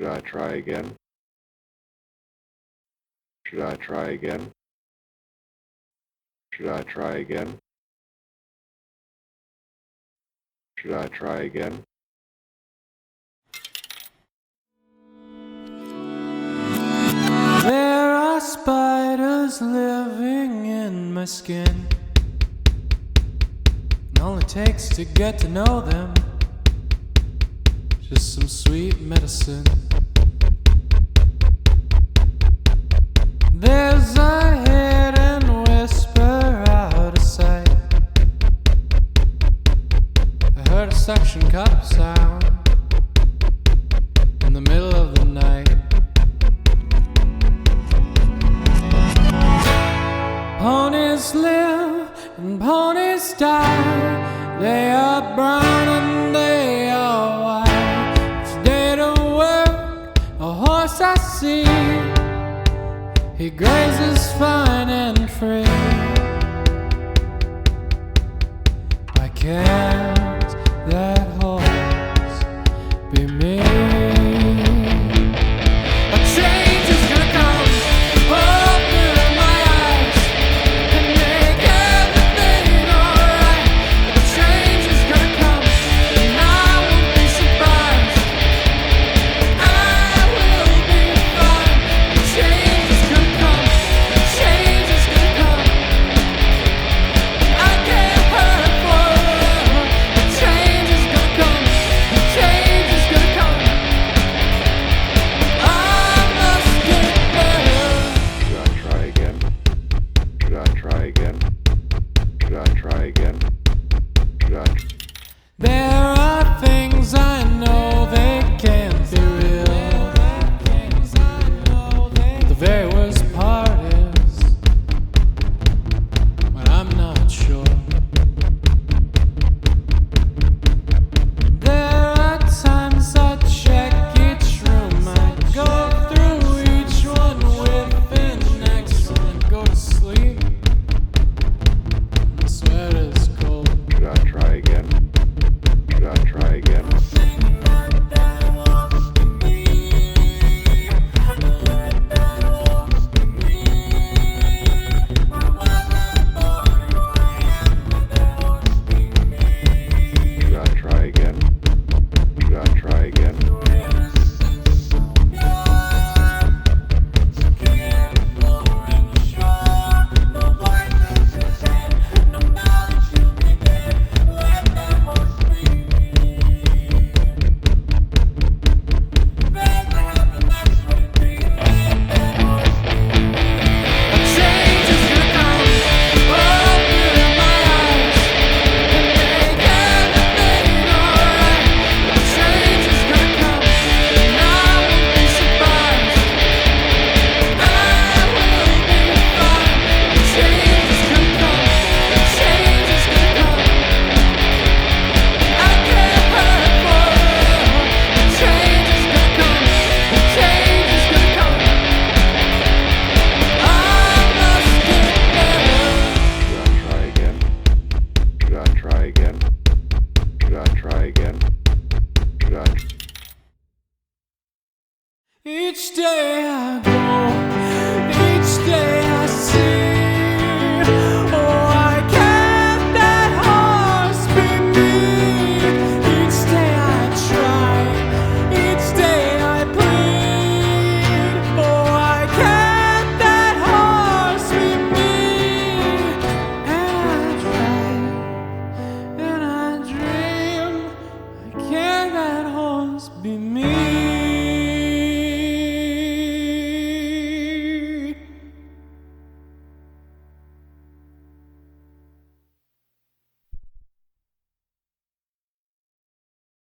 I try again? Should I try again? Should I try again? Should I try again? There are spiders living in my skin. It only takes to get to know them just some sweet medicine. There's a hidden whisper out of sight. I heard a suction cup sound in the middle of the night. Ponies live and ponies die. They are brown and they are white. Each day to work, a horse I see. He grazes fine and free. Why can't that horse be me? A change is gonna come. Open my eyes and make everything alright. A change is gonna come and I won't be surprised. I will be fine. A change is gonna come. A change is gonna come. I can't hurt forever. A change is gonna come. A change is gonna come. I must get better. Should I try again? Should I try again? Should I try again? Should I? There are things I know they can't be real. The very worst part is when I'm not sure. There are times I check each room, I go through each one with an accent, go to sleep. The sweat is cold. Should I try again? Should I try again? Should I try again? Should I try again? A change is gonna come. Open my eyes and make everything alright. A change is gonna come and I won't be surprised. I will be fine. A change is gonna come. A change is gonna come. I can't hurt forever. A change is gonna come. A change is gonna come. I must get better. Should I try again? Should I try again? Should I try again? Should I? Each day I go